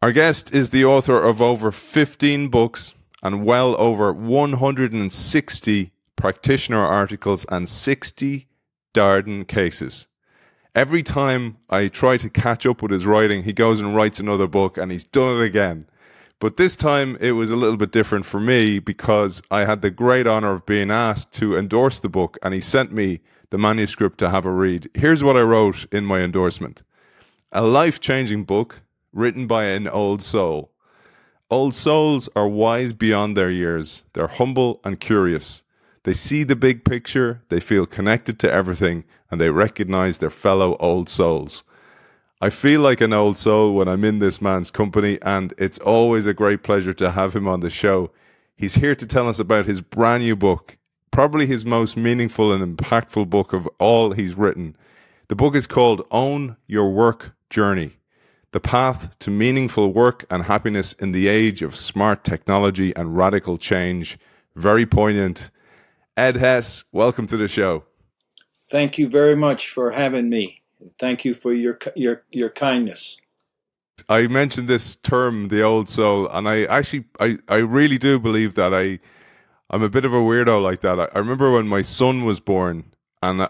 Our guest is the author of over 15 books and well over 160 practitioner articles and 60 Darden cases. Every time I try to catch up with his writing, he goes and writes another book, and he's done it again. But this time it was a little bit different for me because I had the great honor of being asked to endorse the book, and he sent me the manuscript to have a read. Here's what I wrote in my endorsement. A life-changing book written by an old soul. Old souls are wise beyond their years. They're humble and curious. They see the big picture, they feel connected to everything, and they recognize their fellow old souls. I feel like an old soul when I'm in this man's company, and it's always a great pleasure to have him on the show. He's here to tell us about his brand new book, probably his most meaningful and impactful book of all he's written. The book is called Own Your Work Journey: The Path to Meaningful Work and Happiness in the Age of Smart Technology and Radical Change. Very poignant. Ed Hess, welcome to the show. Thank you very much for having me. Thank you for your kindness. I mentioned this term, the old soul, and I really do believe that I'm a bit of a weirdo like that. I remember when my son was born, and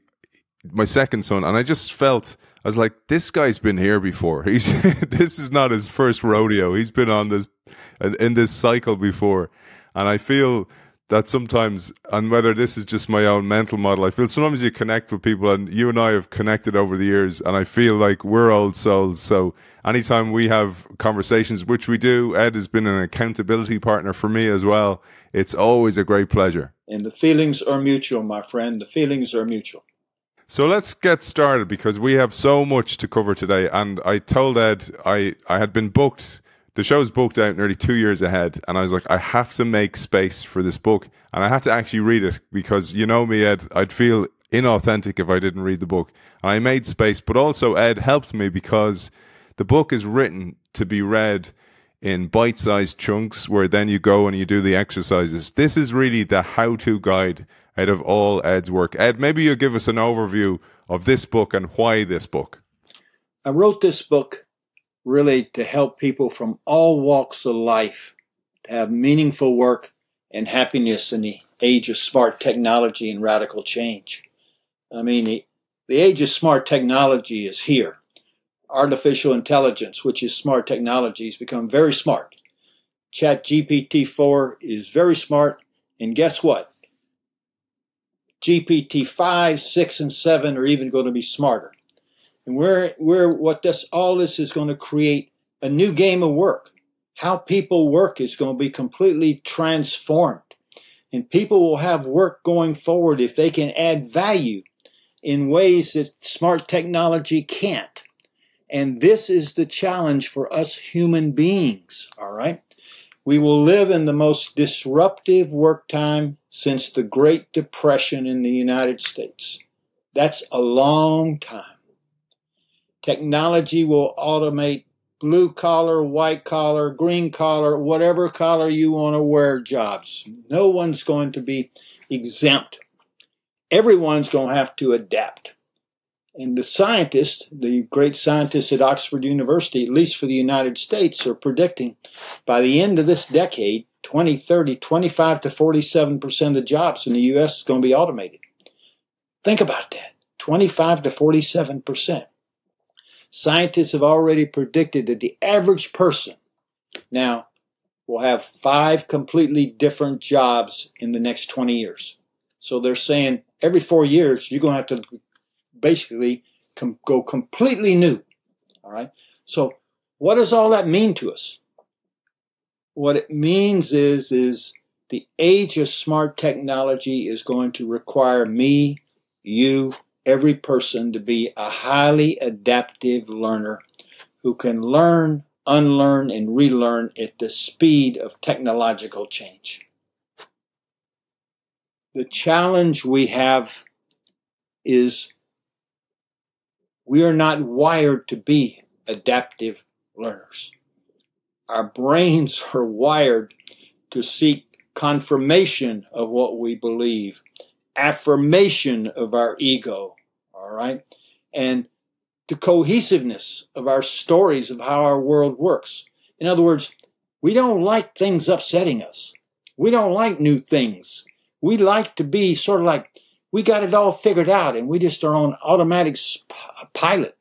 my second son, and I just felt, I was like, this guy's been here before. This is not his first rodeo. He's been on this, in this cycle before. And I feel that sometimes, and whether this is just my own mental model, I feel sometimes you connect with people, and you and I have connected over the years, and I feel like we're old souls. So anytime we have conversations, which we do, Ed has been an accountability partner for me as well. It's always a great pleasure. And the feelings are mutual, my friend. The feelings are mutual. So let's get started because we have so much to cover today. And I told Ed I had been booked. The show's booked out nearly 2 years ahead. And I was like, I have to make space for this book. And I had to actually read it because, you know me, Ed, I'd feel inauthentic if I didn't read the book. And I made space. But also Ed helped me because the book is written to be read in bite-sized chunks where then you go and you do the exercises. This is really the how-to guide out of all Ed's work. Ed, maybe you'll give us an overview of this book and why this book. I wrote this book really to help people from all walks of life to have meaningful work and happiness in the age of smart technology and radical change. I mean, the age of smart technology is here. Artificial intelligence, which is smart technology, has become very smart. ChatGPT-4 is very smart, and guess what? GPT-5, 6, and 7 are even going to be smarter. And all this is going to create a new game of work. How people work is going to be completely transformed. And people will have work going forward if they can add value in ways that smart technology can't. And this is the challenge for us human beings, all right? We will live in the most disruptive work time since the Great Depression in the United States. That's a long time. Technology will automate blue collar, white collar, green collar, whatever collar you want to wear jobs. No one's going to be exempt. Everyone's going to have to adapt. And the scientists, the great scientists at Oxford University, at least for the United States, are predicting by the end of this decade, 2030, 25 to 47% of the jobs in the U.S. is going to be automated. Think about that, 25 to 47%. Scientists have already predicted that the average person now will have 5 completely different jobs in the next 20 years. So they're saying every 4 years, you're going to have to basically go completely new. All right. So what does all that mean to us? What it means is the age of smart technology is going to require me, you, every person to be a highly adaptive learner who can learn, unlearn, and relearn at the speed of technological change. The challenge we have is we are not wired to be adaptive learners. Our brains are wired to seek confirmation of what we believe, affirmation of our ego, all right? And the cohesiveness of our stories of how our world works. In other words, we don't like things upsetting us. We don't like new things. We like to be sort of like we got it all figured out and we just are on automatic pilot.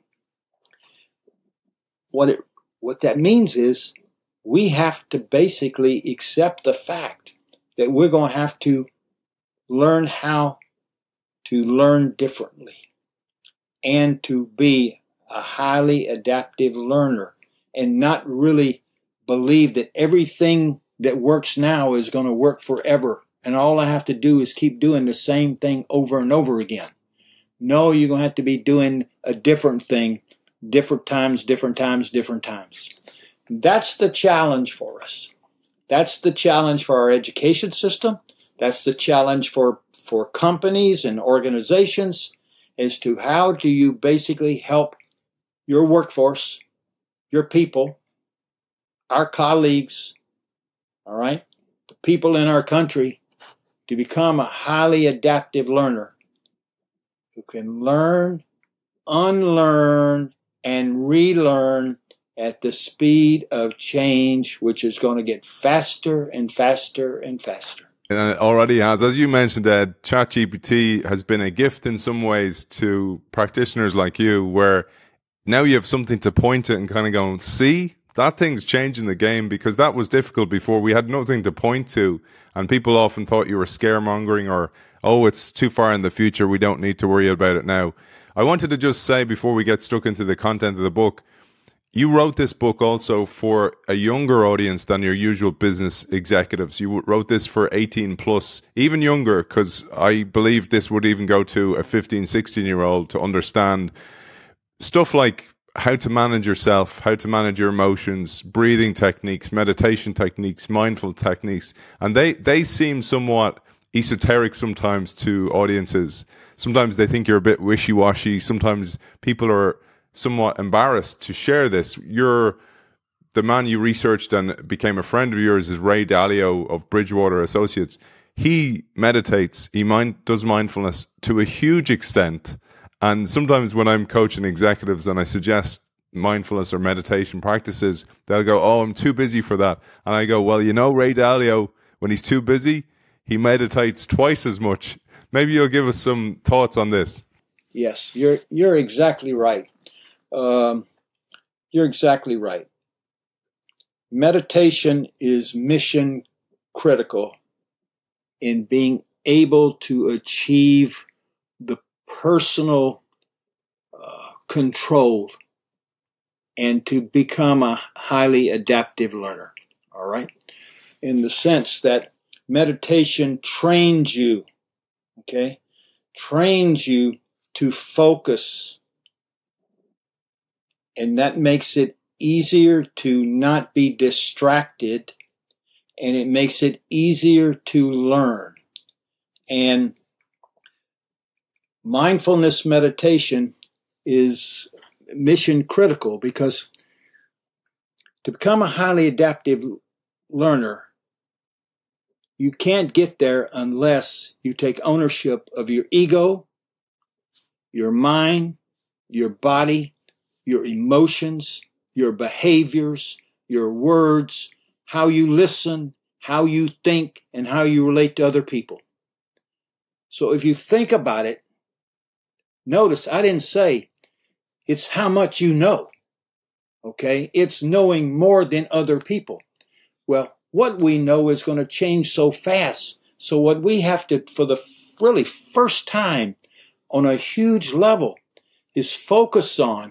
What that means is we have to basically accept the fact that we're going to have to learn how to learn differently and to be a highly adaptive learner and not really believe that everything that works now is going to work forever and all I have to do is keep doing the same thing over and over again. No, you're going to have to be doing a different thing, different times. That's the challenge for us. That's the challenge for our education system. That's the challenge for companies and organizations as to how do you basically help your workforce, your people, our colleagues, all right, the people in our country to become a highly adaptive learner who can learn, unlearn, and relearn at the speed of change, which is going to get faster and faster and faster. And it already has. As you mentioned, Ed, ChatGPT has been a gift in some ways to practitioners like you, where now you have something to point to and kind of go, see, that thing's changing the game, because that was difficult before. We had nothing to point to, and people often thought you were scaremongering or, oh, it's too far in the future, we don't need to worry about it now. I wanted to just say, before we get stuck into the content of the book, you wrote this book also for a younger audience than your usual business executives. You wrote this for 18 plus, even younger, because I believe this would even go to a 15, 16-year-old to understand stuff like how to manage yourself, how to manage your emotions, breathing techniques, meditation techniques, mindful techniques. And they seem somewhat esoteric sometimes to audiences. Sometimes they think you're a bit wishy-washy. Sometimes people are somewhat embarrassed to share this. The man you researched and became a friend of yours is Ray Dalio of Bridgewater Associates. He meditates, does mindfulness to a huge extent. And sometimes when I'm coaching executives and I suggest mindfulness or meditation practices, they'll go, oh, I'm too busy for that. And I go, well, Ray Dalio, when he's too busy, he meditates twice as much. Maybe you'll give us some thoughts on this. Yes, you're exactly right. You're exactly right. Meditation is mission critical in being able to achieve the personal control and to become a highly adaptive learner. All right? In the sense that meditation trains you, okay? Trains you to focus. And that makes it easier to not be distracted, and it makes it easier to learn. And mindfulness meditation is mission critical because to become a highly adaptive learner, you can't get there unless you take ownership of your ego, your mind, your body, your emotions, your behaviors, your words, how you listen, how you think, and how you relate to other people. So if you think about it, notice I didn't say it's how much you know, okay? It's knowing more than other people. Well, what we know is going to change so fast. So what we have to, for the really first time on a huge level, is focus on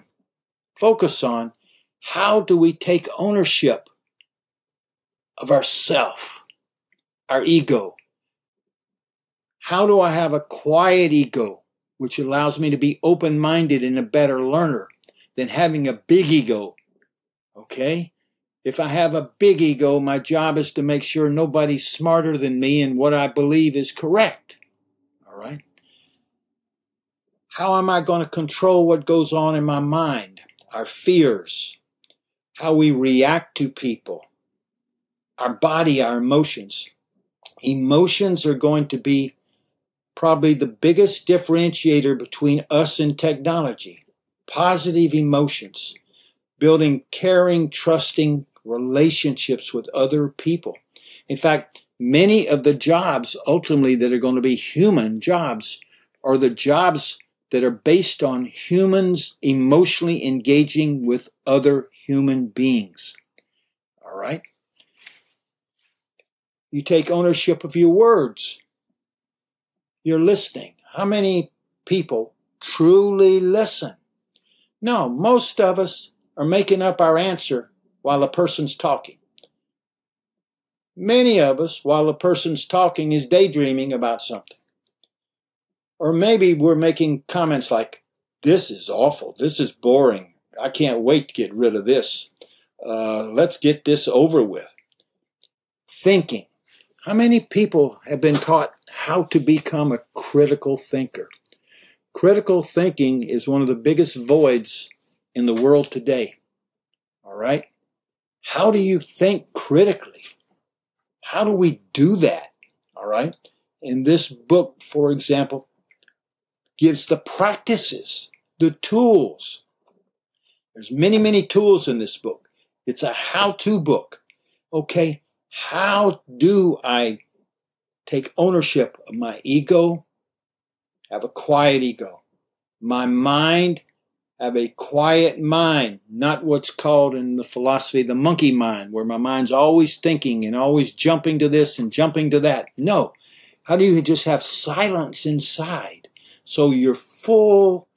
how do we take ownership of ourself, our ego. How do I have a quiet ego, which allows me to be open-minded and a better learner than having a big ego, okay? If I have a big ego, my job is to make sure nobody's smarter than me and what I believe is correct, all right? How am I going to control what goes on in my mind, our fears, how we react to people, our body, our emotions? Emotions are going to be probably the biggest differentiator between us and technology. positive emotions, building caring, trusting relationships with other people. In fact, many of the jobs ultimately that are going to be human jobs are the jobs that are based on humans emotionally engaging with other human beings. All right? You take ownership of your words. You're listening. How many people truly listen? No, most of us are making up our answer while the person's talking. Many of us, while the person's talking, is daydreaming about something. Or maybe we're making comments like, this is awful, this is boring, I can't wait to get rid of this. Let's get this over with. Thinking. How many people have been taught how to become a critical thinker? Critical thinking is one of the biggest voids in the world today. All right? How do you think critically? How do we do that? All right? And this book, for example, gives the practices, the tools. There's many, many tools in this book. It's a how-to book. Okay, how do I take ownership of my ego, have a quiet ego? My mind, have a quiet mind, not what's called in the philosophy the monkey mind, where my mind's always thinking and always jumping to this and jumping to that. No. How do you just have silence inside so your full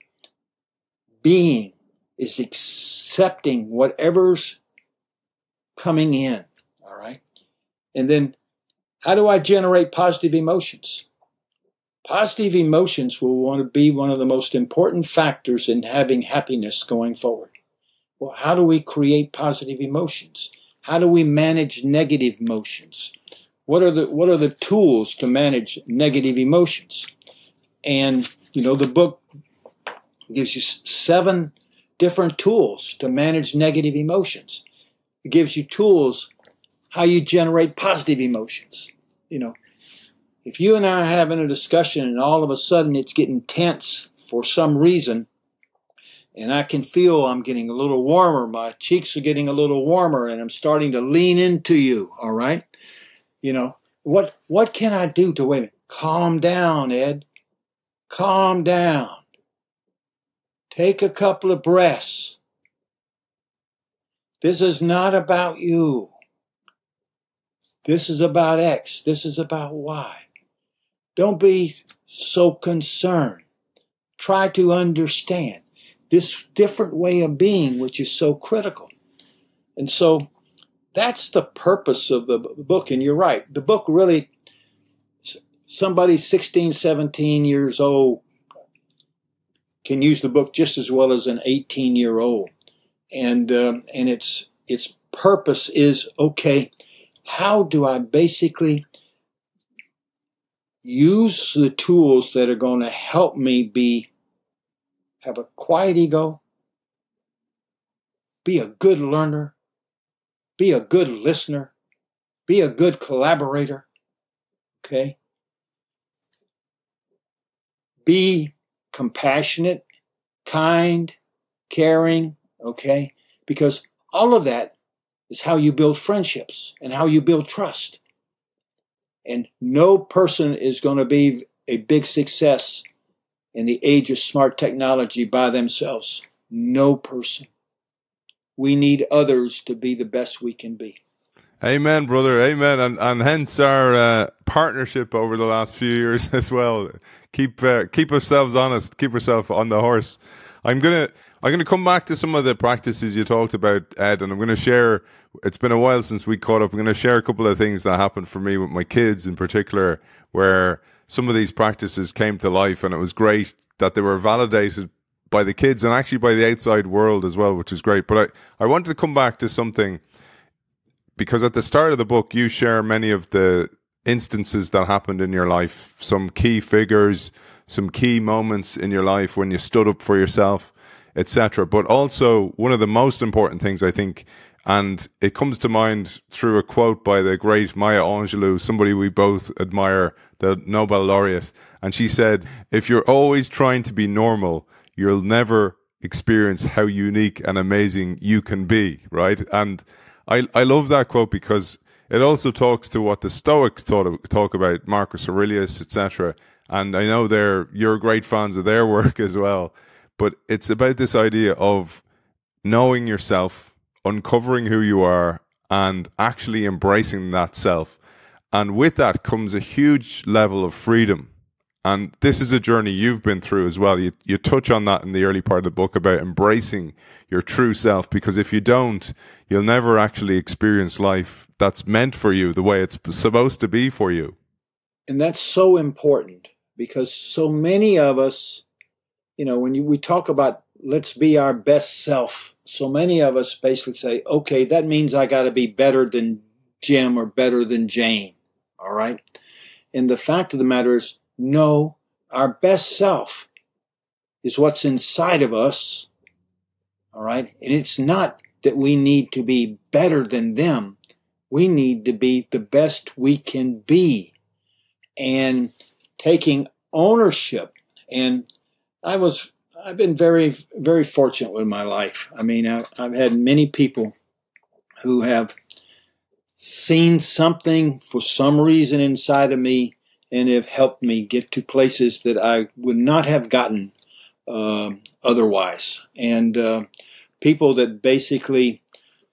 being is accepting whatever's coming in? All right. And then how do I generate positive emotions? Positive emotions will want to be one of the most important factors in having happiness going forward. Well, how do we create positive emotions? How do we manage negative emotions? What are the tools to manage negative emotions? And, the book gives you 7 different tools to manage negative emotions. It gives you tools how you generate positive emotions. If you and I are having a discussion and all of a sudden it's getting tense for some reason, and I can feel I'm getting a little warmer, my cheeks are getting a little warmer, and I'm starting to lean into you, all right? What can I do to, wait a minute, calm down, Ed. Calm down. Take a couple of breaths. This is not about you. This is about X. This is about Y. Don't be so concerned. Try to understand this different way of being, which is so critical. And so that's the purpose of the book. And you're right. The book really, somebody 16, 17 years old can use the book just as well as an 18-year-old. And its purpose is, okay, how do I basically use the tools that are going to help me have a quiet ego, be a good learner, be a good listener, be a good collaborator, okay? Be compassionate, kind, caring, okay? Because all of that is how you build friendships and how you build trust. And no person is going to be a big success in the age of smart technology by themselves. No person. We need others to be the best we can be. Amen, brother. Amen. And hence our partnership over the last few years as well. Keep ourselves honest. Keep ourselves on the horse. I'm gonna come back to some of the practices you talked about, Ed, and I'm gonna share. It's been a while since we caught up. I'm gonna share a couple of things that happened for me with my kids in particular, where some of these practices came to life, and it was great that they were validated by the kids and actually by the outside world as well, which is great. But I wanted to come back to something, because at the start of the book, you share many of the instances that happened in your life, some key figures, some key moments in your life when you stood up for yourself, etc. But also, one of the most important things, I think, and it comes to mind through a quote by the great Maya Angelou, somebody we both admire, the Nobel laureate. And she said, "If you're always trying to be normal, you'll never experience how unique and amazing you can be, right? And I love that quote because it also talks to what the Stoics talk about, Marcus Aurelius, etc. And I know you're great fans of their work as well. But it's about this idea of knowing yourself, uncovering who you are, and actually embracing that self. And with that comes a huge level of freedom. And this is a journey you've been through as well. You touch on that in the early part of the book about embracing your true self, because if you don't, you'll never actually experience life that's meant for you the way it's supposed to be for you. And that's so important because so many of us, when we talk about let's be our best self, so many of us basically say, okay, that means I got to be better than Jim or better than Jane. All right. And the fact of the matter is, no, our best self is what's inside of us. All right. And it's not that we need to be better than them. We need to be the best we can be, and taking ownership. And I've been very, very fortunate with my life. I mean, I've had many people who have seen something for some reason inside of me and have helped me get to places that I would not have gotten otherwise. And people that basically,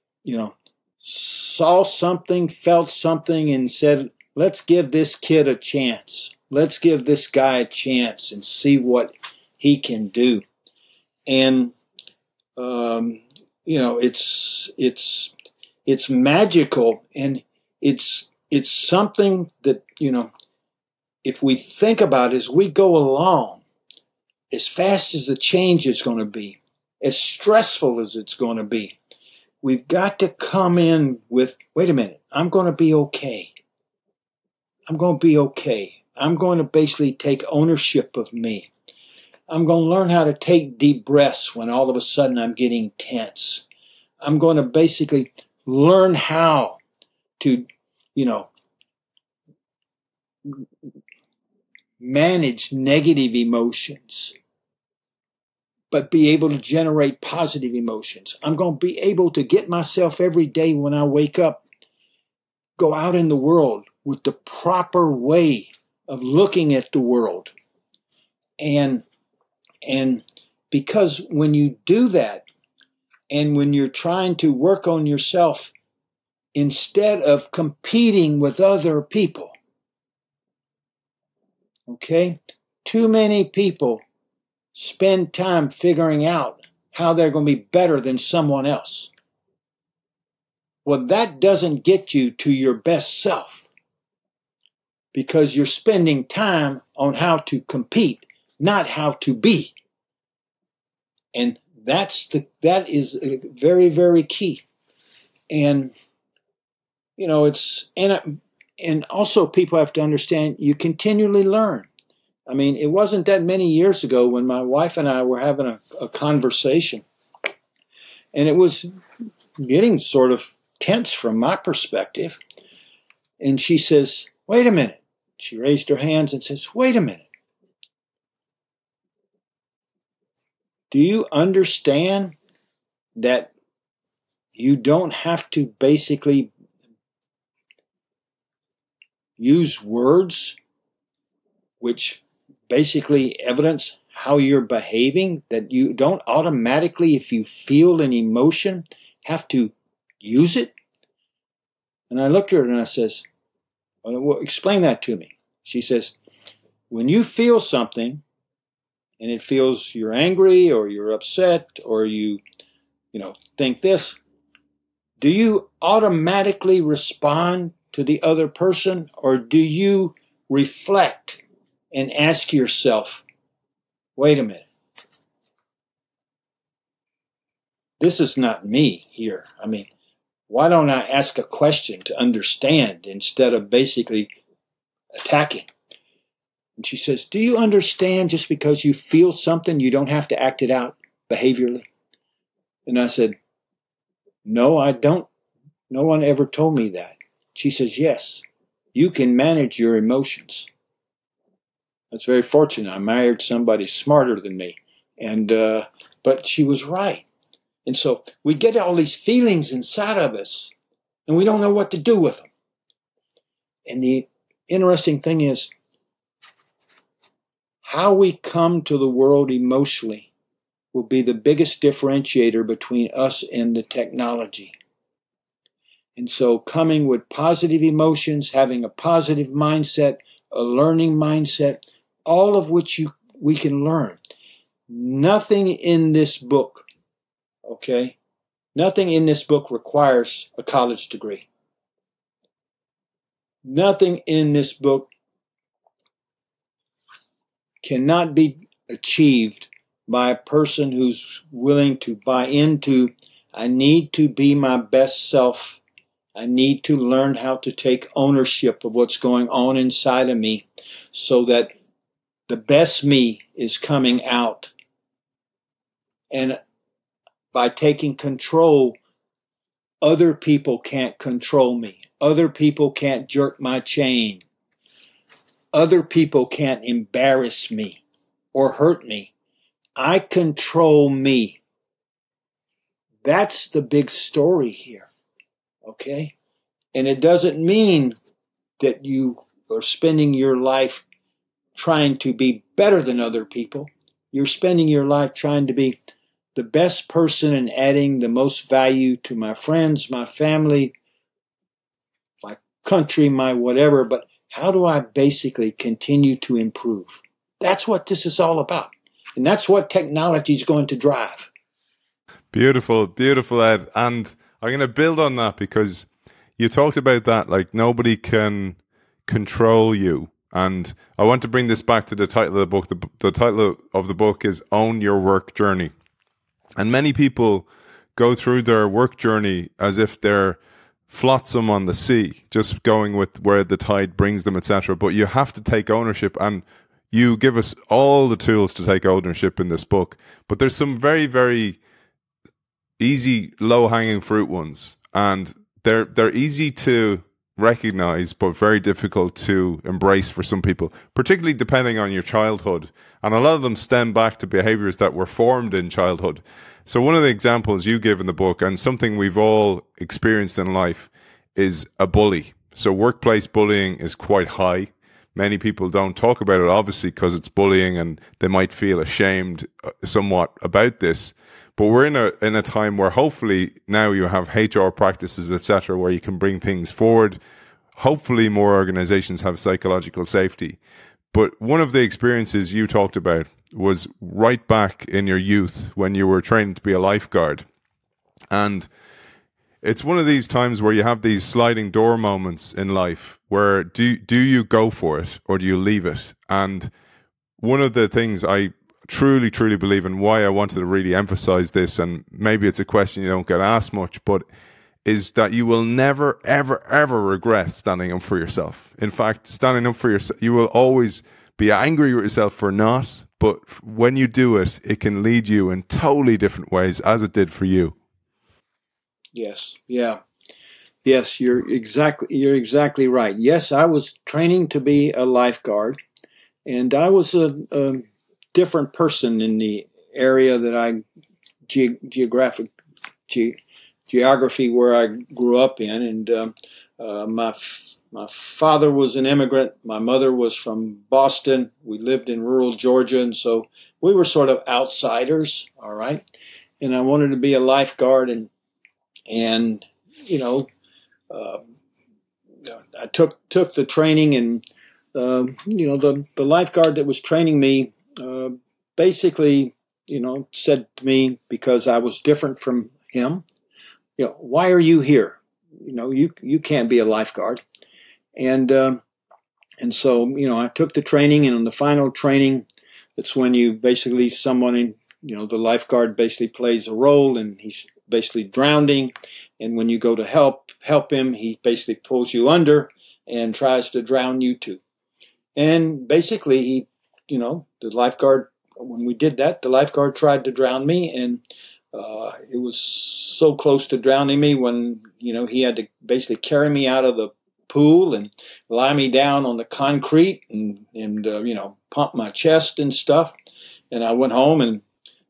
saw something, felt something, and said, let's give this kid a chance. Let's give this guy a chance and see what he can do. And, it's magical, and it's something that, if we think about as we go along, as fast as the change is going to be, as stressful as it's going to be, we've got to come in with, wait a minute, I'm going to be okay. I'm going to be okay. I'm going to basically take ownership of me. I'm going to learn how to take deep breaths when all of a sudden I'm getting tense. I'm going to basically learn how to, manage negative emotions, but be able to generate positive emotions. I'm going to be able to get myself every day when I wake up, go out in the world with the proper way of looking at the world. And because when you do that, and when you're trying to work on yourself instead of competing with other people, okay? Too many people spend time figuring out how they're going to be better than someone else. Well, that doesn't get you to your best self, because you're spending time on how to compete, not how to be. And that is very, very key. And, and also people have to understand you continually learn. I mean, it wasn't that many years ago when my wife and I were having a conversation, and it was getting sort of tense from my perspective. And she says, wait a minute. She raised her hands and says, wait a minute. Do you understand that you don't have to basically use words which basically evidence how you're behaving, that you don't automatically, if you feel an emotion, have to use it? And I looked at her and I says, well, explain that to me. She says, when you feel something and it feels you're angry or you're upset or you think this, do you automatically respond to the other person, or do you reflect and ask yourself, wait a minute, this is not me here. I mean, why don't I ask a question to understand instead of basically attacking? And she says, do you understand just because you feel something, you don't have to act it out behaviorally? And I said, no, I don't. No one ever told me that. She says, yes, you can manage your emotions. That's very fortunate. I married somebody smarter than me. And But she was right. And so we get all these feelings inside of us, and we don't know what to do with them. And the interesting thing is, how we come to the world emotionally will be the biggest differentiator between us and the technology. And so coming with positive emotions, having a positive mindset, a learning mindset, all of which we can learn. Nothing in this book, okay? Nothing in this book requires a college degree. Nothing in this book cannot be achieved by a person who's willing to buy into, I need to be my best self. I need to learn how to take ownership of what's going on inside of me so that the best me is coming out. And by taking control, other people can't control me. Other people can't jerk my chain. Other people can't embarrass me or hurt me. I control me. That's the big story here, okay? And it doesn't mean that you are spending your life trying to be better than other people. You're spending your life trying to be the best person and adding the most value to my friends, my family, my country, my whatever. But how do I basically continue to improve? That's what this is all about. And that's what technology is going to drive. Beautiful, beautiful, Ed. And I'm going to build on that because you talked about that, like nobody can control you. And I want to bring this back to the title of the book. The title of the book is Own Your Work Journey. And many people go through their work journey as if they're flotsam on the sea, just going with where the tide brings them, etc. But you have to take ownership, and you give us all the tools to take ownership in this book. But there's some very, very easy, low-hanging fruit ones, and they're easy to recognize, but very difficult to embrace for some people, particularly depending on your childhood. And a lot of them stem back to behaviors that were formed in childhood. So one of the examples you give in the book, and something we've all experienced in life, is a bully. So workplace bullying is quite high. Many people don't talk about it, obviously, because it's bullying and they might feel ashamed somewhat about this. But we're in a time where hopefully now you have HR practices, etc., where you can bring things forward. Hopefully more organizations have psychological safety. But one of the experiences you talked about was right back in your youth when you were training to be a lifeguard. And it's one of these times where you have these sliding door moments in life where do you go for it or do you leave it? And one of the things I truly, truly believe in, why I wanted to really emphasize this, and maybe it's a question you don't get asked much, but is that you will never, ever, ever regret standing up for yourself. In fact, standing up for yourself, you will always be angry with yourself for not, but when you do it, it can lead you in totally different ways, as it did for you. Yes, yeah. Yes, you're exactly right. Yes, I was training to be a lifeguard, and I was a different person in the area that I geography where I grew up in, and my father was an immigrant. My mother was from Boston. We lived in rural Georgia, and so we were sort of outsiders. All right, and I wanted to be a lifeguard, and you know, I took the training, and the lifeguard that was training me basically, said to me, because I was different from him, why are you here? You can't be a lifeguard. And so, I took the training, and on the final training, it's when you basically the lifeguard basically plays a role, and he's basically drowning. And when you go to help him, he basically pulls you under and tries to drown you too. And basically the lifeguard, when we did that, the lifeguard tried to drown me, and it was so close to drowning me when, he had to basically carry me out of the pool and lie me down on the concrete and pump my chest and stuff. And I went home, and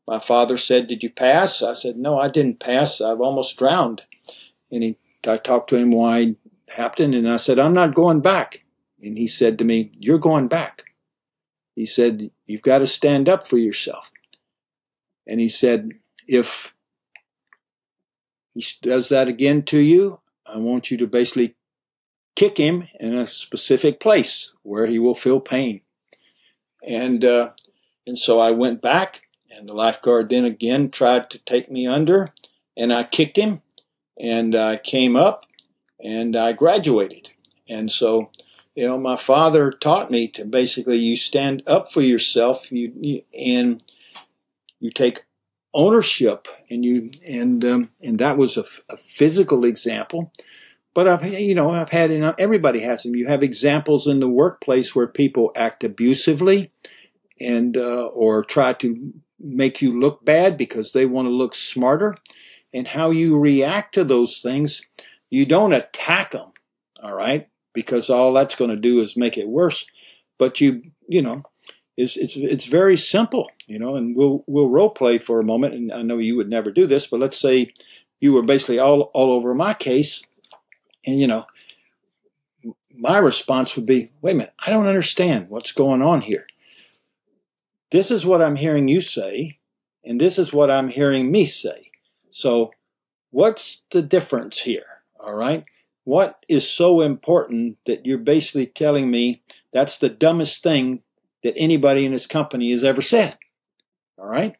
my father said, "Did you pass?" I said, "No, I didn't pass. I've almost drowned." And I talked to him why it happened, and I said, "I'm not going back." And he said to me, "You're going back." He said, "You've got to stand up for yourself." And he said, "If he does that again to you, I want you to basically kick him in a specific place where he will feel pain." And so I went back, and the lifeguard then again tried to take me under, and I kicked him, and I came up, and I graduated. And so, my father taught me to basically, you stand up for yourself, and you take ownership, and that was a physical example. But I've had, everybody has them. You have examples in the workplace where people act abusively, and or try to make you look bad because they want to look smarter. And how you react to those things, you don't attack them, all right, because all that's going to do is make it worse. But it's very simple, and we'll role play for a moment. And I know you would never do this, but let's say you were basically all over my case, and my response would be, "Wait a minute, I don't understand what's going on here. This is what I'm hearing you say, and this is what I'm hearing me say. So what's the difference here? All right? What is so important that you're basically telling me that's the dumbest thing that anybody in this company has ever said? All right?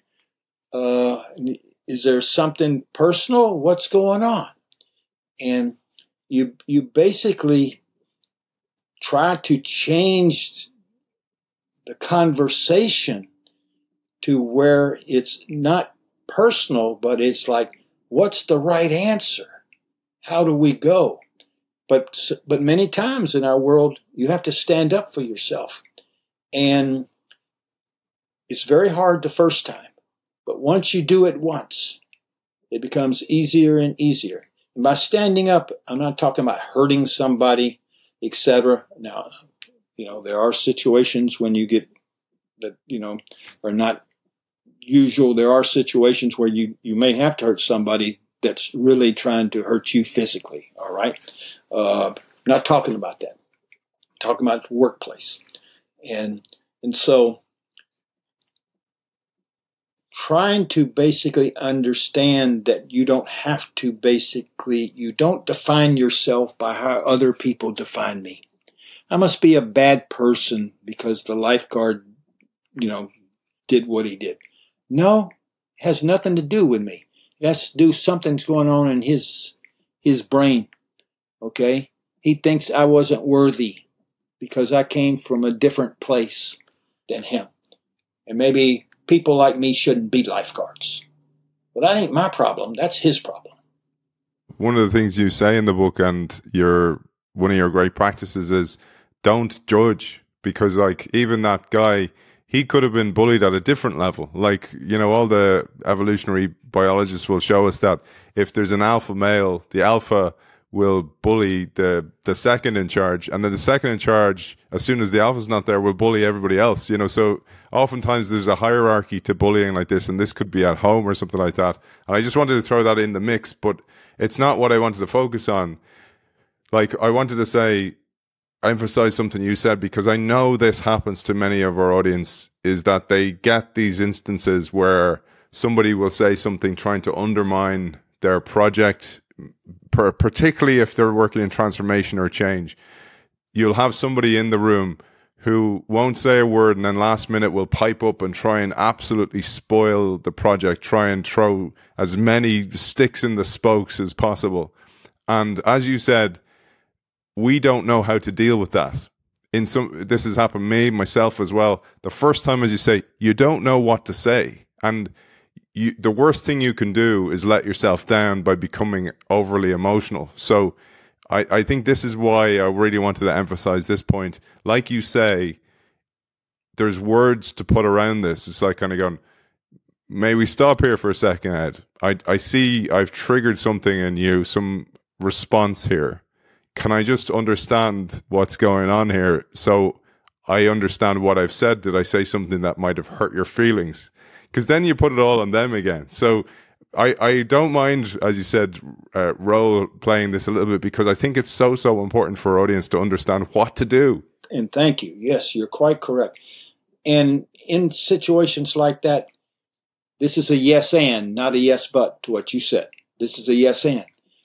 Is there something personal? What's going on?" And you basically try to change the conversation to where it's not personal, but it's like, what's the right answer? How do we go? But many times in our world, you have to stand up for yourself. And it's very hard the first time. But once you do it once, it becomes easier and easier. And by standing up, I'm not talking about hurting somebody, etc. Now, there are situations when you get that, are not usual. There are situations where you may have to hurt somebody that's really trying to hurt you physically, all right? Not talking about that. I'm talking about the workplace. And so trying to basically understand that you don't have to you don't define yourself by how other people define me. I must be a bad person because the lifeguard, did what he did. No, it has nothing to do with me. It has to do something's going on in his brain. Okay? He thinks I wasn't worthy because I came from a different place than him. And maybe people like me shouldn't be lifeguards. Well, that ain't my problem. That's his problem. One of the things you say in the book, and one of your great practices, is don't judge, because even that guy, he could have been bullied at a different level. All the evolutionary biologists will show us that if there's an alpha male, the alpha will bully the second in charge, and then the second in charge, as soon as the alpha's not there, will bully everybody else. So oftentimes there's a hierarchy to bullying like this, and this could be at home or something like that. And I just wanted to throw that in the mix, but it's not what I wanted to focus on. I wanted to emphasize something you said, because I know this happens to many of our audience, is that they get these instances where somebody will say something trying to undermine their project, particularly if they're working in transformation or change. You'll have somebody in the room who won't say a word, and then last minute will pipe up and try and absolutely spoil the project, try and throw as many sticks in the spokes as possible. And as you said, we don't know how to deal with that. This has happened to me, myself as well. The first time, as you say, you don't know what to say. And the worst thing you can do is let yourself down by becoming overly emotional. So I think this is why I really wanted to emphasize this point. Like you say, there's words to put around this. It's like kind of going, may we stop here for a second, Ed? I see I've triggered something in you, some response here. Can I just understand what's going on here so I understand what I've said? Did I say something that might have hurt your feelings? because then you put it all on them again. So I don't mind, as you said, role playing this a little bit, because I think it's so important for our audience to understand what to do. And thank you. Yes, you're quite correct. And in situations like that, this is a yes and, not a yes but to what you said. This is a yes and.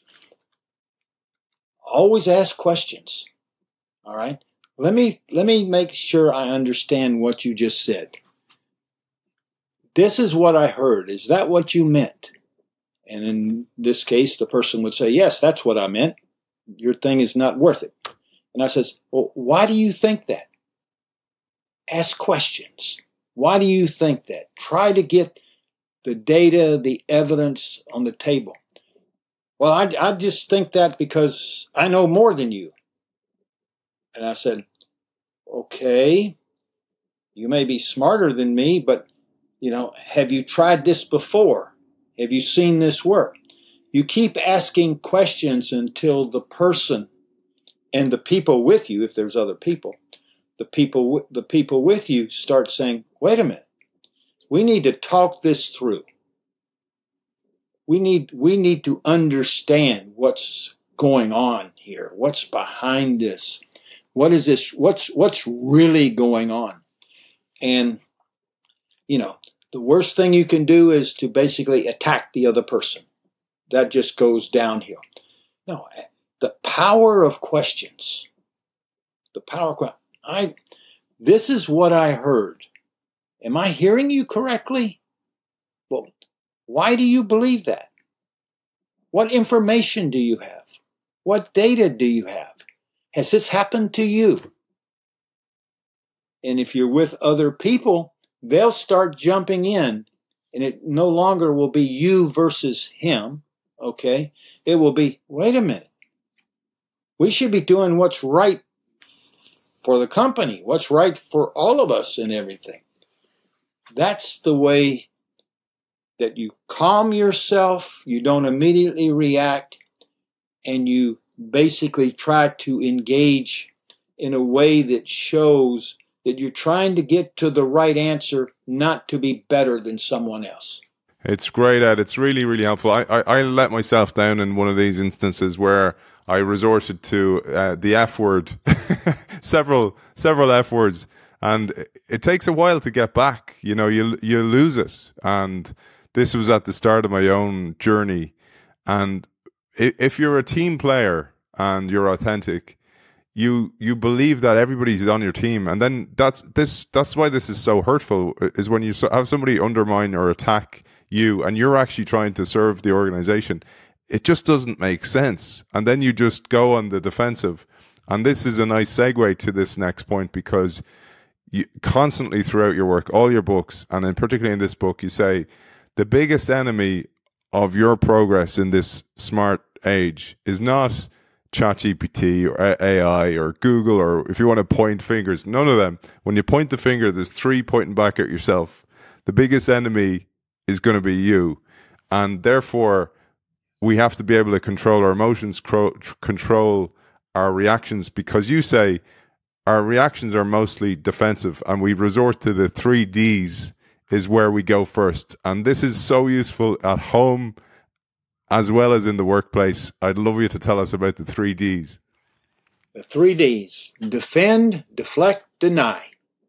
Always ask questions. All right? Let me make sure I understand what you just said. This is what I heard. Is that what you meant? And in this case, the person would say, yes, that's what I meant. Your thing is not worth it. And I says, well, why do you think that? Ask questions. Why do you think that? Try to get the data, the evidence on the table. Well, I just think that because I know more than you. And I said, okay, you may be smarter than me, but, have you tried this before? Have you seen this work? You keep asking questions until the person and the people with you, if there's other people, the people with you start saying, wait a minute, we need to talk this through. We need to understand what's going on here. What's behind this? What is this? What's really going on? And, the worst thing you can do is to basically attack the other person. That just goes downhill. No, the power of questions. The power of questions. This is what I heard. Am I hearing you correctly? Well, why do you believe that? What information do you have? What data do you have? Has this happened to you? And if you're with other people, they'll start jumping in, and it no longer will be you versus him, okay? It will be, wait a minute. We should be doing what's right for the company, what's right for all of us and everything. That's the way that you calm yourself, you don't immediately react, and you basically try to engage in a way that shows that you're trying to get to the right answer, not to be better than someone else. It's great, Ed. It's really, really helpful. I let myself down in one of these instances where I resorted to the F word, several F words, and it takes a while to get back. You lose it. And this was at the start of my own journey. And if you're a team player and you're authentic, you believe that everybody's on your team, and then that's why this is so hurtful, is when you have somebody undermine or attack you and you're actually trying to serve the organization. It just doesn't make sense, and then you just go on the defensive. And this is a nice segue to this next point, because you constantly throughout your work, all your books, and in particularly in this book, you say the biggest enemy of your progress in this smart age is not ChatGPT or AI or Google, or if you want to point fingers, none of them. When you point the finger, there's three pointing back at yourself. The biggest enemy is going to be you. And therefore, we have to be able to control our emotions, control our reactions, because you say our reactions are mostly defensive, and we resort to the 3Ds is where we go first. And this is so useful at home as well as in the workplace. I'd love you to tell us about the 3Ds. The 3Ds: defend, deflect, deny.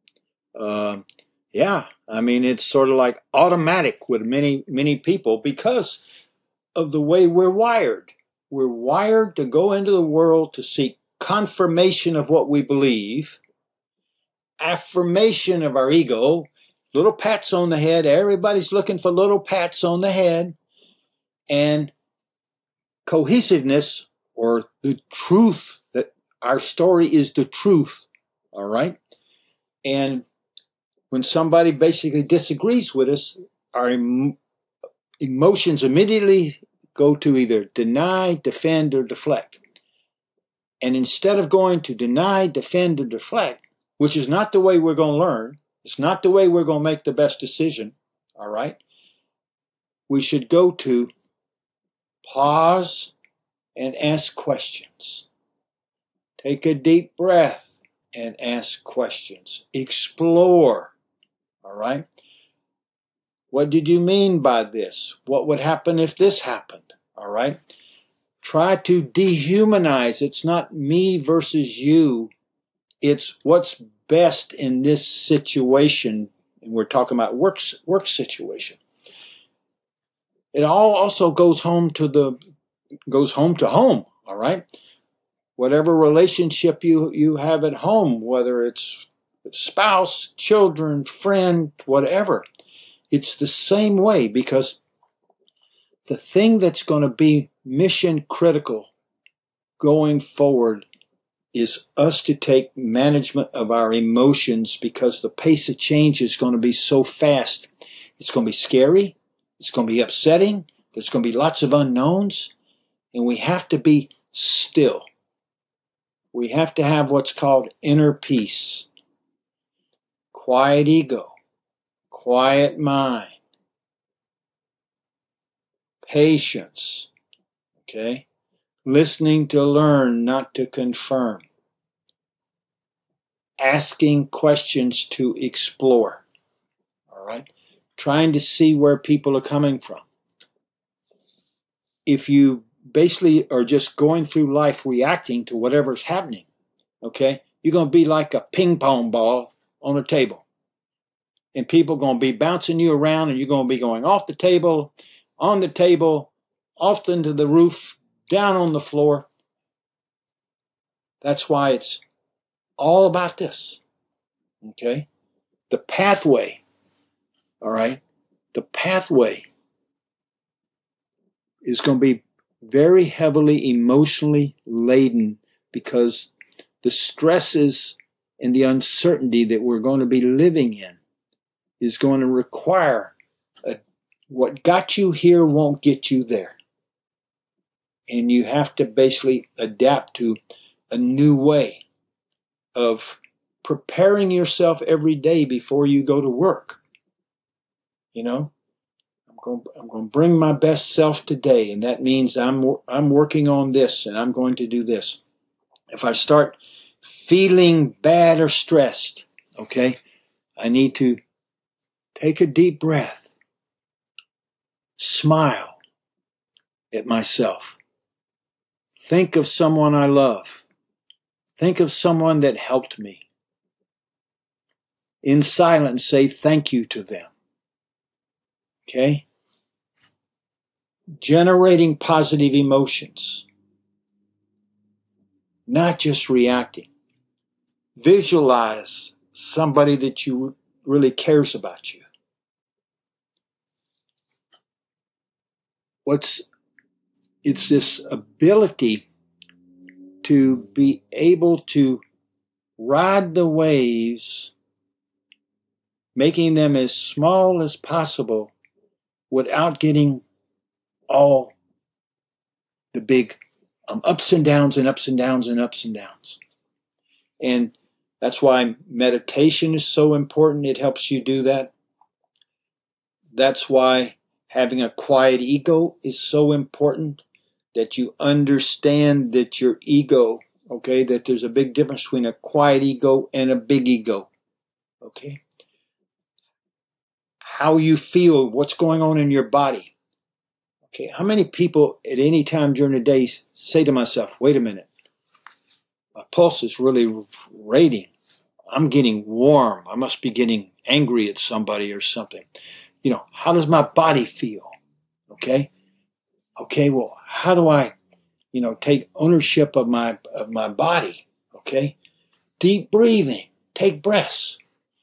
It's sort of like automatic with many people because of the way we're wired. We're wired to go into the world to seek confirmation of what we believe, affirmation of our ego, little pats on the head. Everybody's looking for little pats on the head. And cohesiveness, or the truth, that our story is the truth. All right? And when somebody basically disagrees with us, our emotions immediately go to either deny, defend, or deflect. And instead of going to deny, defend, or deflect, which is not the way we're going to learn, it's not the way we're going to make the best decision, all right? We should go to pause and ask questions. Take a deep breath and ask questions. Explore, all right? What did you mean by this? What would happen if this happened? All right? Try to dehumanize. It's not me versus you. It's what's best in this situation. And we're talking about work situation. It all also goes home to home. All right? Whatever relationship you have at home, whether it's spouse, children, friend, whatever, it's the same way, because the thing that's going to be mission critical going forward is us to take management of our emotions, because the pace of change is going to be so fast. It's going to be scary. It's going to be upsetting. There's going to be lots of unknowns. And we have to be still. We have to have what's called inner peace. Quiet ego. Quiet mind. Patience. Okay? Listening to learn, not to confirm. Asking questions to explore. All right? Trying to see where people are coming from. If you basically are just going through life reacting to whatever's happening, okay, you're going to be like a ping pong ball on a table. And people are going to be bouncing you around, and you're going to be going off the table, on the table, off into the roof, down on the floor. That's why it's all about this, okay? The pathway, all right? The pathway is going to be very heavily emotionally laden, because the stresses and the uncertainty that we're going to be living in is going to require what got you here won't get you there. And you have to basically adapt to a new way of preparing yourself every day before you go to work. You know, I'm going to bring my best self today, and that means I'm working on this, and I'm going to do this. If I start feeling bad or stressed, okay, I need to take a deep breath, smile at myself, think of someone I love, think of someone that helped me. In silence, say thank you to them. Okay? Generating positive emotions, not just reacting. Visualize somebody that you really cares about you. It's this ability to be able to ride the waves, making them as small as possible without getting all the big ups and downs and ups and downs and ups and downs. And that's why meditation is so important. It helps you do that. That's why having a quiet ego is so important, that you understand that your ego, okay, that there's a big difference between a quiet ego and a big ego, okay? How you feel, what's going on in your body. Okay, how many people at any time during the day say to myself, wait a minute, my pulse is really radiating. I'm getting warm. I must be getting angry at somebody or something. You know, how does my body feel? Okay? Okay, well, how do I, take ownership of my body? Okay? Deep breathing. Take breaths.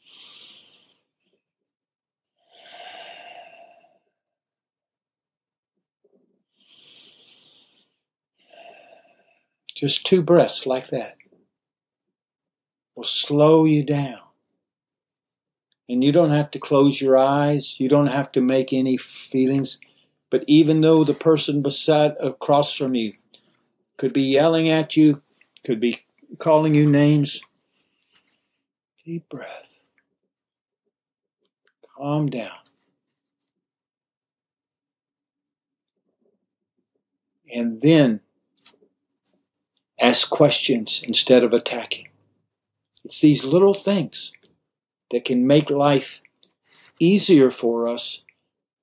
Just 2 breaths like that will slow you down. And you don't have to close your eyes. You don't have to make any feelings. But even though the person across from you could be yelling at you, could be calling you names, deep breath. Calm down. And then ask questions instead of attacking. It's these little things that can make life easier for us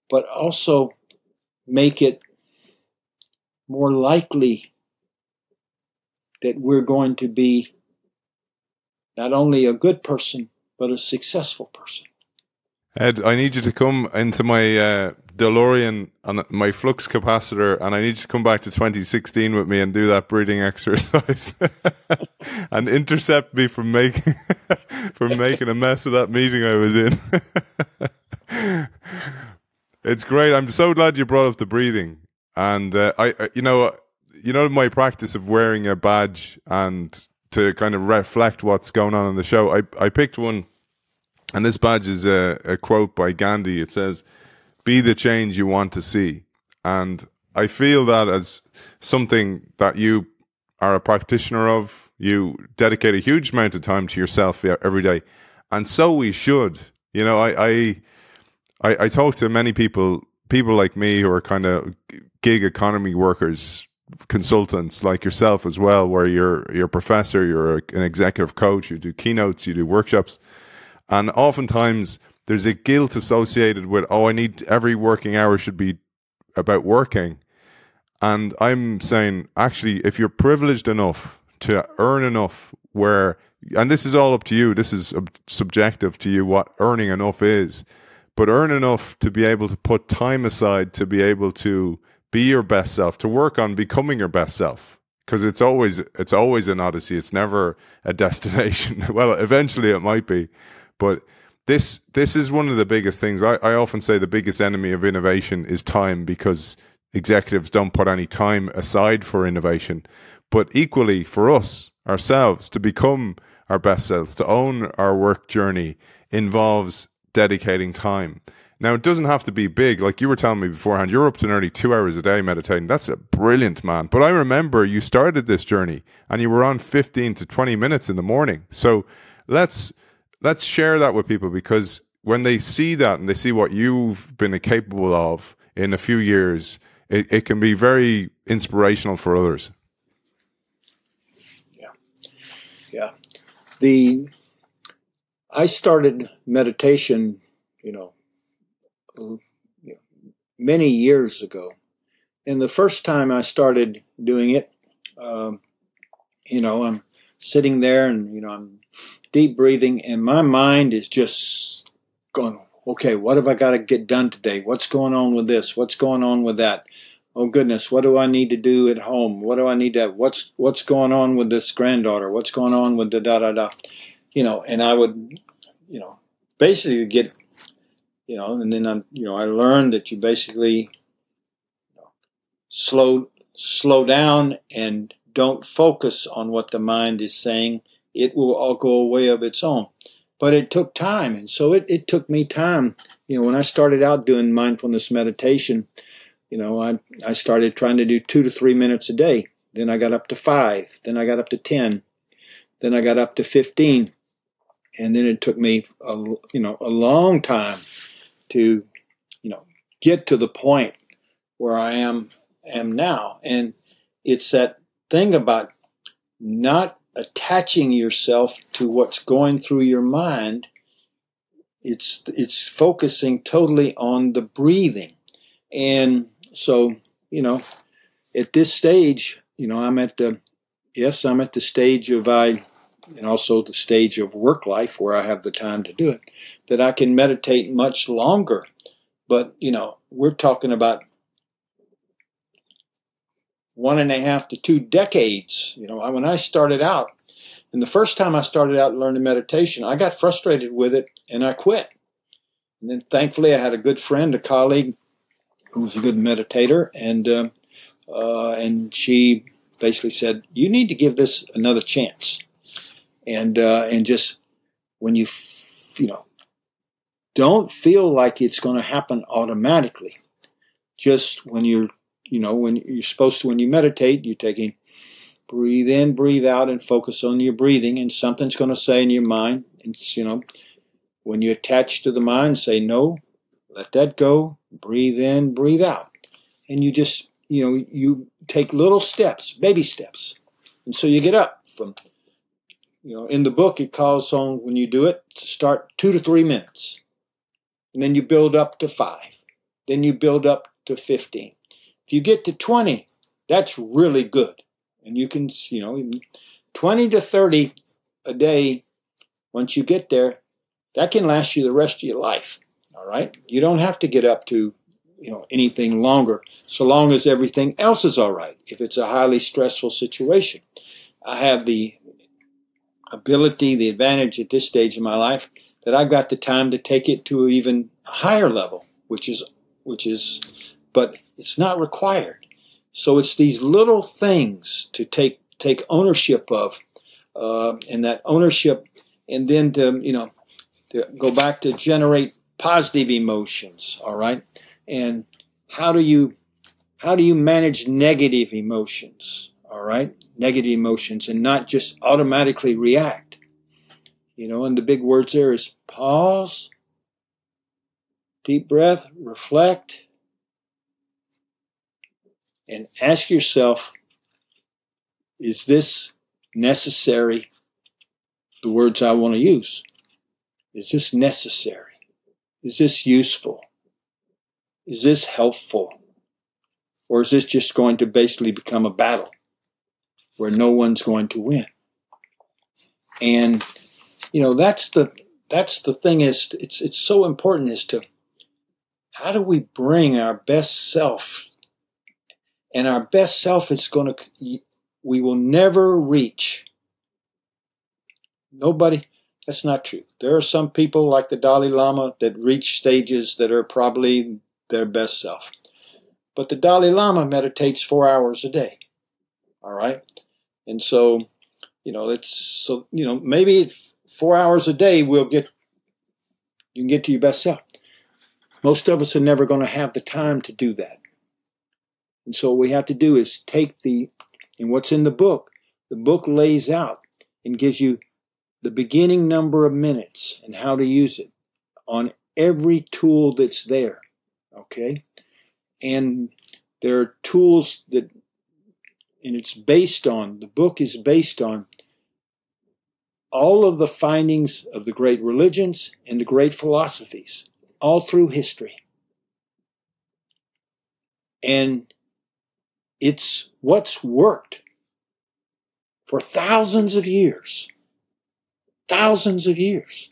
but also make it more likely that we're going to be not only a good person, but a successful person. Ed, I need you to come into my DeLorean and my flux capacitor, and I need you to come back to 2016 with me and do that breathing exercise and intercept me from making a mess of that meeting I was in. It's great. I'm so glad you brought up the breathing, and you know my practice of wearing a badge and to kind of reflect what's going on in the show. I picked one. And this badge is a quote by Gandhi. It says, "Be the change you want to see." And I feel that as something that you are a practitioner of. You dedicate a huge amount of time to yourself every day. And so we should. You know, I talk to many people like me who are kind of gig economy workers, consultants like yourself as well, where you're a professor, you're an executive coach, you do keynotes, you do workshops. And oftentimes there's a guilt associated with, I need every working hour should be about working. And I'm saying, actually, if you're privileged enough to earn enough and this is all up to you, this is subjective to you what earning enough is, but earn enough to be able to put time aside to be able to be your best self, to work on becoming your best self. Because it's always an odyssey. It's never a destination. Well, eventually it might be. But this is one of the biggest things. I often say the biggest enemy of innovation is time, because executives don't put any time aside for innovation. But equally for us, ourselves, to become our best selves, to own our work journey involves dedicating time. Now, it doesn't have to be big. Like you were telling me beforehand, you're up to nearly 2 hours a day meditating. That's a brilliant, man. But I remember you started this journey and you were on 15 to 20 minutes in the morning. So let's share that with people, because when they see that and they see what you've been capable of in a few years, it can be very inspirational for others. Yeah. I started meditation, many years ago. And the first time I started doing it, I'm sitting there and, I'm deep breathing, and my mind is just going, okay, what have I got to get done today? What's going on with this? What's going on with that? Oh goodness, what do I need to do at home? What do I need to have? What's going on with this granddaughter? What's going on with the da-da-da? And I would, basically get, and then I learned that you basically slow down and don't focus on what the mind is saying. It will all go away of its own. But it took time. And so it took me time. When I started out doing mindfulness meditation, I started trying to do 2 to 3 minutes a day. Then I got up to 5. Then I got up to 10. Then I got up to 15. And then it took me a long time to, get to the point where I am now. And it's that thing about not attaching yourself to what's going through your mind. It's focusing totally on the breathing. And so, at this stage, I'm at the stage of and also the stage of work life where I have the time to do it, that I can meditate much longer. But, we're talking about 1.5 to 2 decades. When I started out, and the first time I started out learning meditation, I got frustrated with it and I quit. And then thankfully I had a good friend, a colleague who was a good meditator, and she basically said, you need to give this another chance. And just when you don't feel like it's going to happen automatically. Just when you're supposed to, when you meditate, you're taking breathe in, breathe out, and focus on your breathing, and something's going to say in your mind. And when you attach to the mind, say no, let that go, breathe in, breathe out. And you just, you take little steps, baby steps. And so you get up from, in the book, it calls on, when you do it, to start 2 to 3 minutes. And then you build up to 5. then you build up to 15. If you get to 20, that's really good. And you can, 20 to 30 a day, once you get there, that can last you the rest of your life. All right? You don't have to get up to, anything longer, so long as everything else is all right. If it's a highly stressful situation, I have the ability, the advantage at this stage in my life that I've got the time to take it to even a higher level, which is, but it's not required. So it's these little things to take ownership of, and that ownership, and then to go back to generate positive emotions. All right, and how do you manage negative emotions? All right, negative emotions, and not just automatically react. And the big words there is pause, deep breath, reflect, and ask yourself, is this necessary? The words I want to use. Is this necessary? Is this useful? Is this helpful? Or is this just going to basically become a battle where no one's going to win? And, that's the thing is, it's so important as to how do we bring our best self? And our best self is we will never reach. Nobody, that's not true. There are some people like the Dalai Lama that reach stages that are probably their best self. But the Dalai Lama meditates 4 hours a day. All right? And so, maybe 4 hours a day you can get to your best self. Most of us are never going to have the time to do that. And so what we have to do is and what's in the book lays out and gives you the beginning number of minutes and how to use it on every tool that's there. Okay? And there are tools the book is based on all of the findings of the great religions and the great philosophies, all through history. And it's what's worked for thousands of years. Thousands of years.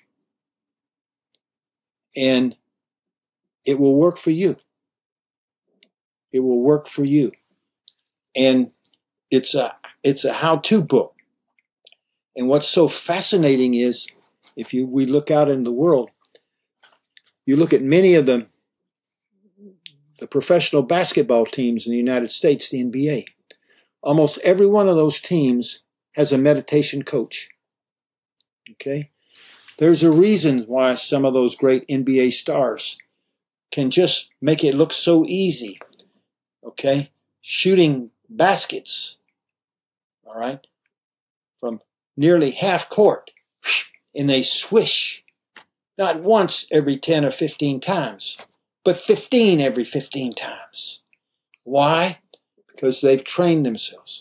And it will work for you. It will work for you. And it's a how-to book. And what's so fascinating is, we look out in the world, you look at many of the professional basketball teams in the United States, the NBA. Almost every one of those teams has a meditation coach. Okay? There's a reason why some of those great NBA stars can just make it look so easy. Okay? Shooting baskets, all right, from nearly half court, and they swish, not once every 10 or 15 times, but 15 every 15 times. Why? Because they've trained themselves.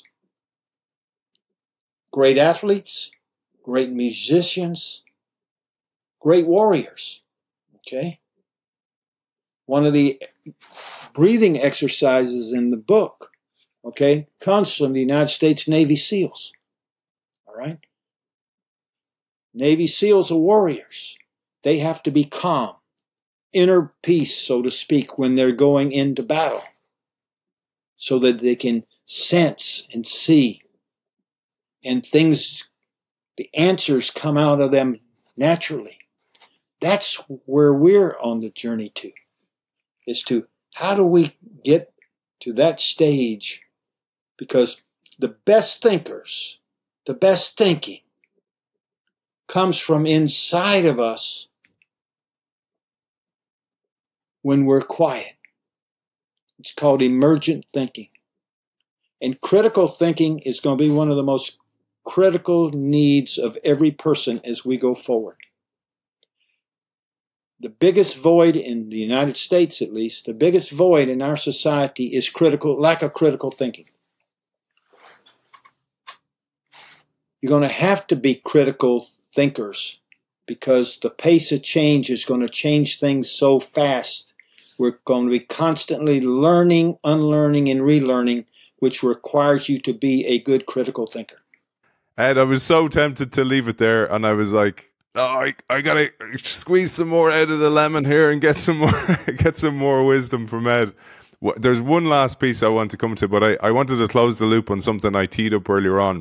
Great athletes, great musicians, great warriors. Okay? One of the breathing exercises in the book, okay, comes from the United States Navy SEALs. All right? Navy SEALs are warriors. They have to be calm, inner peace, so to speak, when they're going into battle, so that they can sense and see, and the answers come out of them naturally. That's where we're on the journey to, is to how do we get to that stage? Because the best thinkers, the best thinking comes from inside of us when we're quiet. It's called emergent thinking. And critical thinking is going to be one of the most critical needs of every person as we go forward. The biggest void in the United States, at least, the biggest void in our society is lack of critical thinking. You're going to have to be critical thinkers because the pace of change is going to change things so fast We're going to be constantly learning, unlearning, and relearning, which requires you to be a good critical thinker. Ed, I was so tempted to leave it there, and I was like, "Oh, I gotta squeeze some more out of the lemon here and get some more, get some more wisdom from Ed." There's one last piece I want to come to, but I wanted to close the loop on something I teed up earlier on,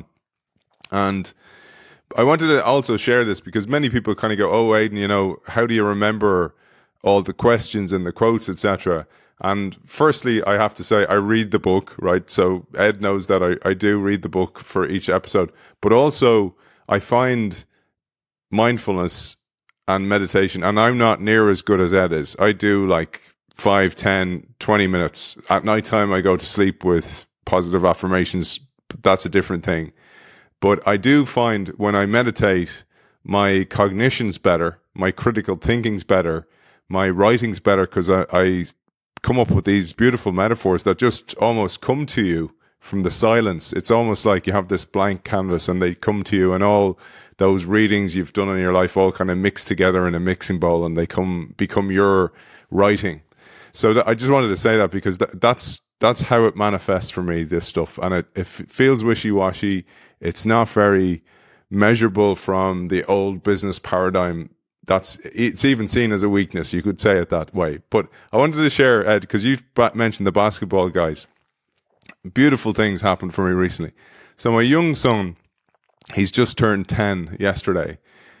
and I wanted to also share this because many people kind of go, "Oh, Aidan, you know, how do you remember all the questions and the quotes, etc." And firstly, I have to say, I read the book, right? So Ed knows that I do read the book for each episode. But also, I find mindfulness and meditation, and I'm not near as good as Ed is. I do like 5, 10, 20 minutes. At nighttime, I go to sleep with positive affirmations. That's a different thing. But I do find when I meditate, my cognition's better, my critical thinking's better, my writing's better because I come up with these beautiful metaphors that just almost come to you from the silence. It's almost like you have this blank canvas and they come to you, and all those readings you've done in your life all kind of mix together in a mixing bowl, and they become your writing. So I just wanted to say that because that's how it manifests for me, this stuff. And it feels wishy-washy. It's not very measurable from the old business paradigm. It's even seen as a weakness. You could say it that way. But I wanted to share, Ed, because you mentioned the basketball guys. Beautiful things happened for me recently. So my young son, he's just turned 10 yesterday.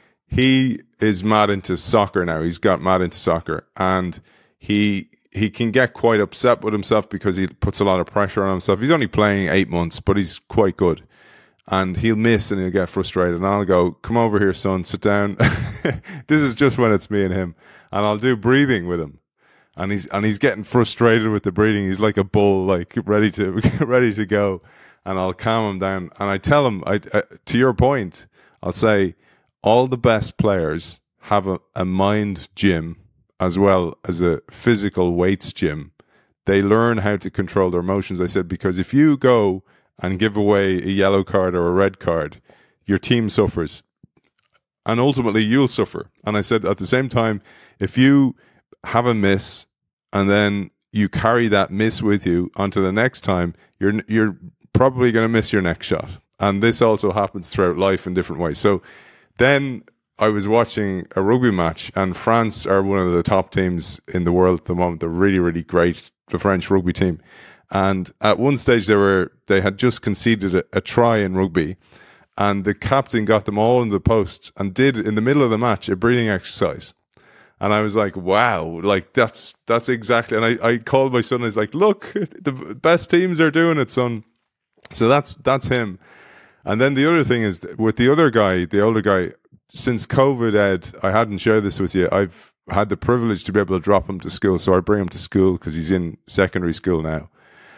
He is mad into soccer now. He's got mad into soccer, and he can get quite upset with himself because he puts a lot of pressure on himself. He's only playing 8 months, but he's quite good. And he'll miss and he'll get frustrated. And I'll go, "Come over here, son, sit down." This is just when it's me and him. And I'll do breathing with him. And he's getting frustrated with the breathing. He's like a bull, like ready to go. And I'll calm him down. And I tell him, to your point, I'll say, all the best players have a mind gym as well as a physical weights gym. They learn how to control their emotions. I said, because if you go and give away a yellow card or a red card, your team suffers. And ultimately, you'll suffer. And I said, at the same time, if you have a miss and then you carry that miss with you onto the next time, you're probably going to miss your next shot. And this also happens throughout life in different ways. So then I was watching a rugby match, and France are one of the top teams in the world at the moment. They're really, really great, the French rugby team. And at one stage, they had just conceded a try in rugby, and the captain got them all in the posts and did, in the middle of the match, a breathing exercise. And I was like, wow, like that's exactly. And I called my son. I was like, look, the best teams are doing it, son. So that's him. And then the other thing is with the other guy, the older guy, since COVID, Ed, I hadn't shared this with you. I've had the privilege to be able to drop him to school. So I bring him to school because he's in secondary school now.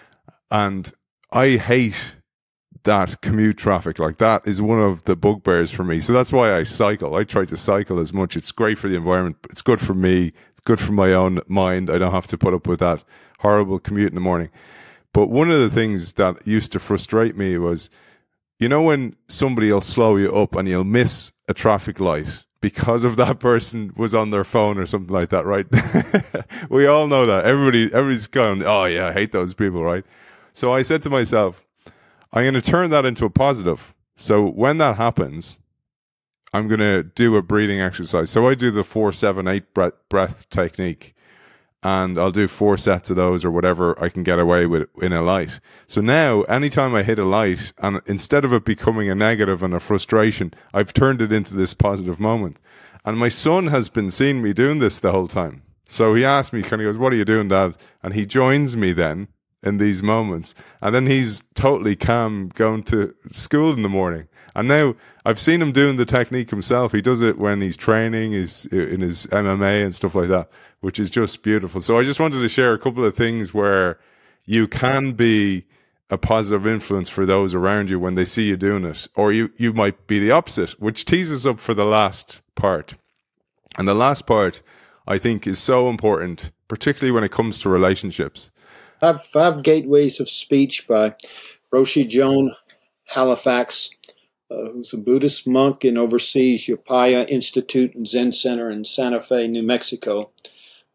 And I hate that commute traffic. Like, that is one of the bugbears for me. So that's why I cycle. I try to cycle as much. It's great for the environment. It's good for me. It's good for my own mind. I don't have to put up with that horrible commute in the morning. But one of the things that used to frustrate me was, you know, when somebody will slow you up and you'll miss a traffic light because of that person was on their phone or something like that, right? We all know that. Everybody's going, oh yeah, I hate those people, right? So I said to myself, I'm going to turn that into a positive. So when that happens, I'm going to do a breathing exercise. So I do the 4-7-8 breath technique, and I'll do 4 sets of those or whatever I can get away with in a light. So now, anytime I hit a light, and instead of it becoming a negative and a frustration, I've turned it into this positive moment. And my son has been seeing me doing this the whole time. So he asked me, kind of goes, "What are you doing, Dad?" And he joins me then in these moments. And then he's totally calm going to school in the morning. And now I've seen him doing the technique himself. He does it when he's training, he's in his MMA and stuff like that, which is just beautiful. So I just wanted to share a couple of things where you can be a positive influence for those around you when they see you doing it. Or you might be the opposite, which tees us up for the last part. And the last part, I think, is so important, particularly when it comes to relationships. Five Gateways of Speech by Roshi Joan Halifax, who's a Buddhist monk and oversees Upaya Institute and Zen Center in Santa Fe, New Mexico.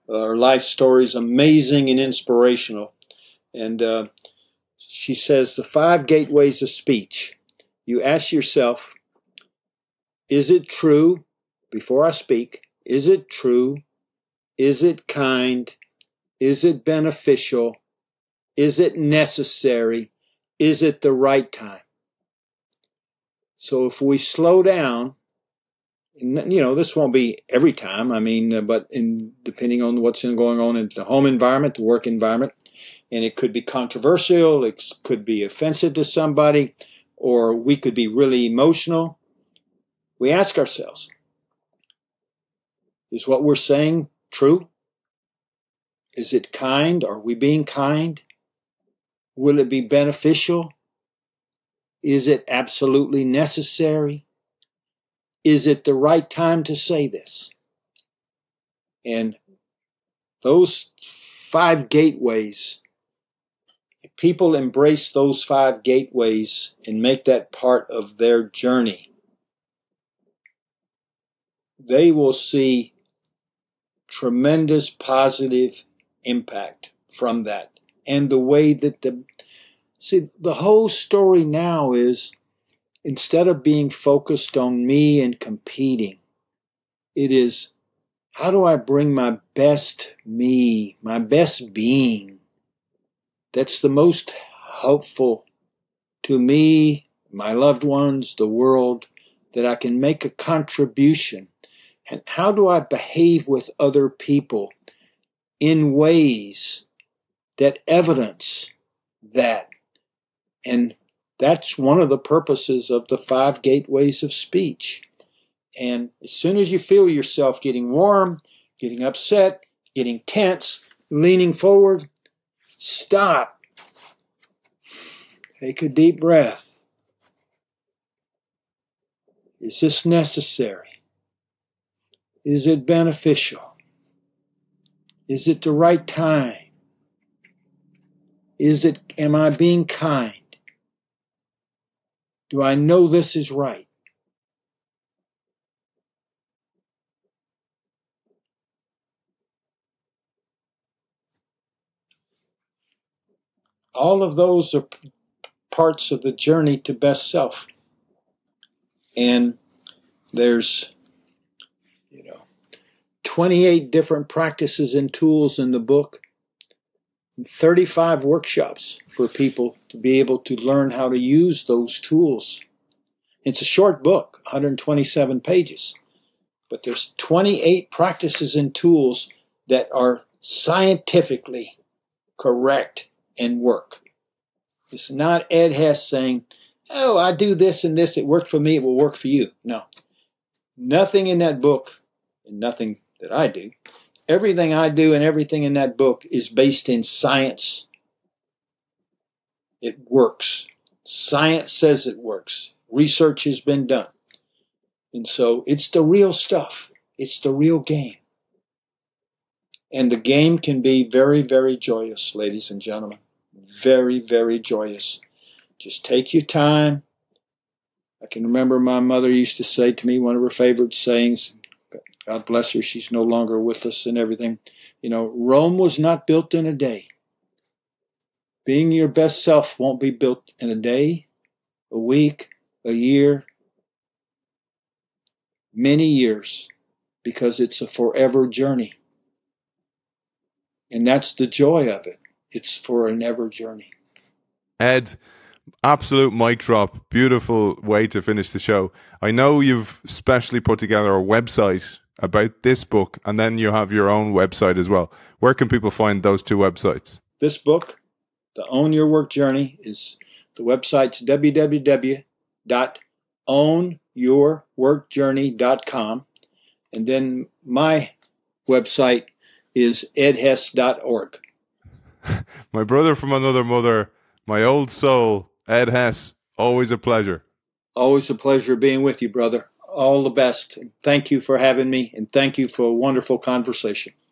Her life story is amazing and inspirational. And she says the 5 gateways of speech. You ask yourself, is it true? Before I speak, is it true? Is it kind? Is it beneficial? Is it necessary? Is it the right time? So if we slow down, this won't be every time. But depending on what's going on in the home environment, the work environment, and it could be controversial, it could be offensive to somebody, or we could be really emotional. We ask ourselves, is what we're saying true? Is it kind? Are we being kind? Will it be beneficial? Is it absolutely necessary? Is it the right time to say this? And those 5 gateways, if people embrace those 5 gateways and make that part of their journey, they will see tremendous positive impact from that. And the way that the whole story now is, instead of being focused on me and competing, it is, how do I bring my best me, my best being, that's the most helpful to me, my loved ones, the world, that I can make a contribution? And how do I behave with other people in ways that evidence that? And that's one of the purposes of the 5 gateways of speech. And as soon as you feel yourself getting warm, getting upset, getting tense, leaning forward, stop. Take a deep breath. Is this necessary? Is it beneficial? Is it the right time? Am I being kind? Do I know this is right? All of those are parts of the journey to best self. And there's 28 different practices and tools in the book, 35 workshops for people to be able to learn how to use those tools. It's a short book, 127 pages, but there's 28 practices and tools that are scientifically correct and work. It's not Ed Hess saying, oh, I do this and this, it worked for me, it will work for you. No. Nothing in that book, and nothing that I do, everything I do and everything in that book is based in science. It works. Science says it works. Research has been done. And so it's the real stuff. It's the real game. And the game can be very, very joyous, ladies and gentlemen. Very, very joyous. Just take your time. I can remember my mother used to say to me, one of her favorite sayings, God bless her, she's no longer with us and everything. Rome was not built in a day. Being your best self won't be built in a day, a week, a year, many years, because it's a forever journey. And that's the joy of it. It's for an ever journey. Ed, absolute mic drop. Beautiful way to finish the show. I know you've specially put together a website about this book, and then you have your own website as well. Where can people find those 2 websites? This book, The Own Your Work Journey, is the website's www.ownyourworkjourney.com. And then my website is edhess.org. My brother from another mother, my old soul, Ed Hess. Always a pleasure. Always a pleasure being with you, brother. All the best. Thank you for having me, and thank you for a wonderful conversation.